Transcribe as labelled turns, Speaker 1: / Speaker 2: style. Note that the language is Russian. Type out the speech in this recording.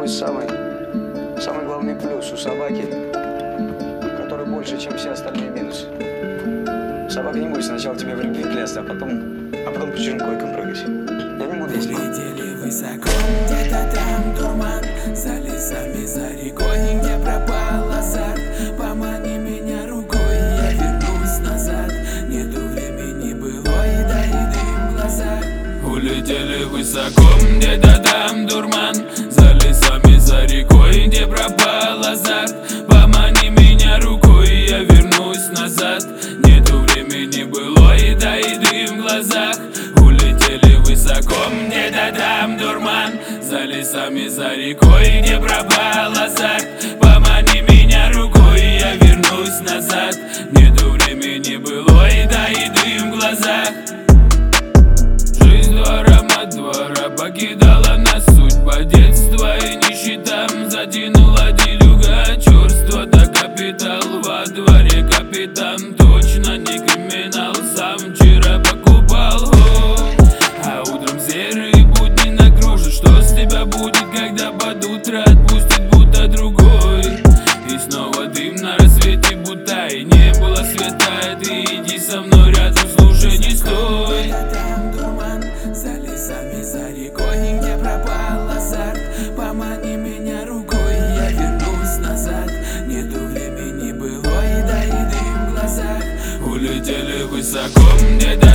Speaker 1: твой самый главный плюс у собаки, который больше, чем все остальные минусы. Собака не будет сначала тебе в любви клясться, а потом по чужим койкам прыгать. Я не буду, если...
Speaker 2: Летели высоко, где-то там дурман, за лесами, за рекой, где пропал азарт. Помани меня рукой, я вернусь назад. Нету времени былой, да и дым в глазах. Улетели высоко, где-то там дурман, за лесами, за рекой, где пропал азарт. Помани меня рукой, я вернусь назад. Нету времени былой, да и дым в глазах. Улетели высоко, где-то там дурман, за лесами, за рекой, где пропал азарт. Помани меня рукой, я вернусь назад. Нету времени былой, да и дым в глазах. Жизнь двора, мать двора, покидала нас судьба детства и нищета. Затянула делюга, черство, да капитал во дворе. Капитан точно не криминал, сам вчера покупал. А утром серые будни накружат. Что с тебя будет, когда под утро отпустит будто другой? И снова дым на рассвете, будто и не было света. Ты иди со мной рядом, слушай, не стой. Там дурман, за лесами, за рекой, где пропал азарт. Помани меня рукой, я вернусь назад. Нету времени былой, да и дым в глазах. Улетели высоко, где-то